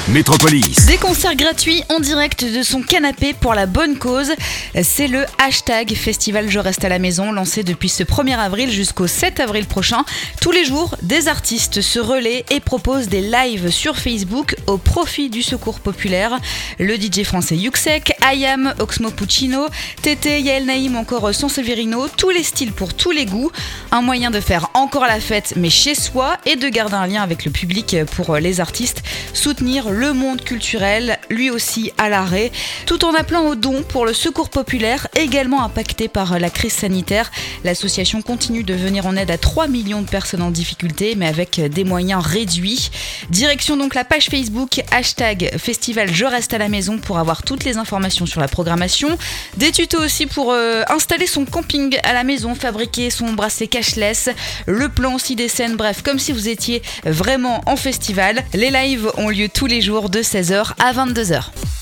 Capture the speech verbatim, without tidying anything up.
Métropolis. Des concerts gratuits en direct de son canapé pour la bonne cause. C'est le hashtag Festival Je Reste à la Maison, lancé depuis ce premier avril jusqu'au sept avril prochain. Tous les jours, des artistes se relaient et proposent des lives sur Facebook au profit du secours populaire. Le D J français Yuxek, Ayam, Oxmo Puccino, Tété, Yael Naïm, encore Sanseverino, tous les styles pour tous les goûts. Un moyen de faire encore la fête mais chez soi et de garder un lien avec le public pour les artistes. Soutenir le monde culturel, lui aussi à l'arrêt, tout en appelant aux dons pour le secours populaire, également impacté par la crise sanitaire. L'association continue de venir en aide à trois millions de personnes en difficulté, mais avec des moyens réduits. Direction donc la page Facebook, hashtag Festival Je Reste à la Maison pour avoir toutes les informations sur la programmation. Des tutos aussi pour euh, installer son camping à la maison, fabriquer son bracelet cashless, le plan aussi des scènes, bref, comme si vous étiez vraiment en festival. Les lives ont lieu tous les jours de seize heures à vingt-deux heures.